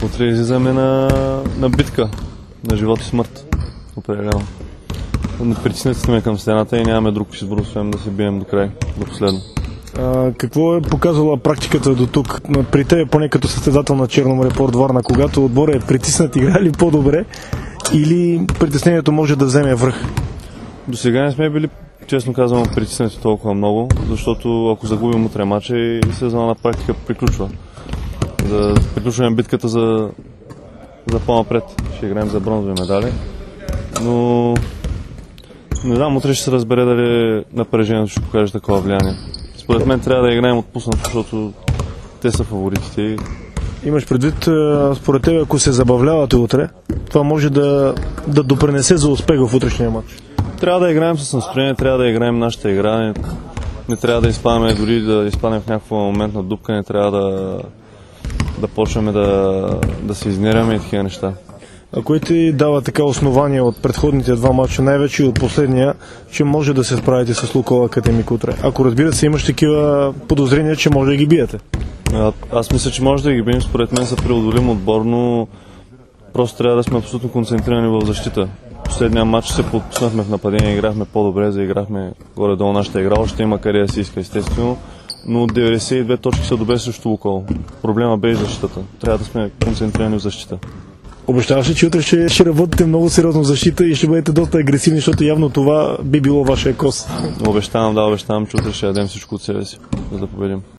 Утре излизаме на битка, на живот и смърт. Определено. Притиснете сме към стената и нямаме друг избор, освен да се бием до край, до последно. Какво е показала практиката до тук? При тебе, поне като състезател на Черно море Порт Варна, когато отборът е притиснат, играе ли по-добре или притеснението може да вземе връх? До сега не сме били, честно казвам, притиснати толкова много, защото ако загубим утре мача и сезона на практика приключва. Да приключваме битката за по-напред. Ще играем за бронзови медали. Но не знам, утре ще се разбере дали напрежението ще покаже такова влияние. Според мен трябва да играем отпуснато, защото те са фаворитите. Имаш предвид, според тебе, ако се забавлявате утре, това може да допринесе за успех в утрешния матч? Трябва да играем с настроение, трябва да играем нашата игра. Не трябва да изпадаме, дори да изпадем в някакъв момент на дупка, не трябва да почнем да се изнервяме и такива неща. А кое ти дава така основания от предходните два матча, най-вече и от последния, че може да се справите с Лукойл Академик утре? Ако разбира се имаш такива подозрения, че може да ги биете. Аз мисля, че може да ги бием. Според мен са преодолим отбор, но просто трябва да сме абсолютно концентрирани в защита. Последния матч се подпуснахме в нападение, играхме по-добре, заиграхме горе-долу нашата игра. Още има къде да се иска, естествено. Но 92 точки са добре срещу Лукойл. Проблема бе и защитата. Трябва да сме концентрирани в защита. Обещаваш ли, че утре ще работите много сериозно в защита и ще бъдете доста агресивни, защото явно това би било вашия кос? Обещавам, че утре ще дадем всичко от себе си, за да победим.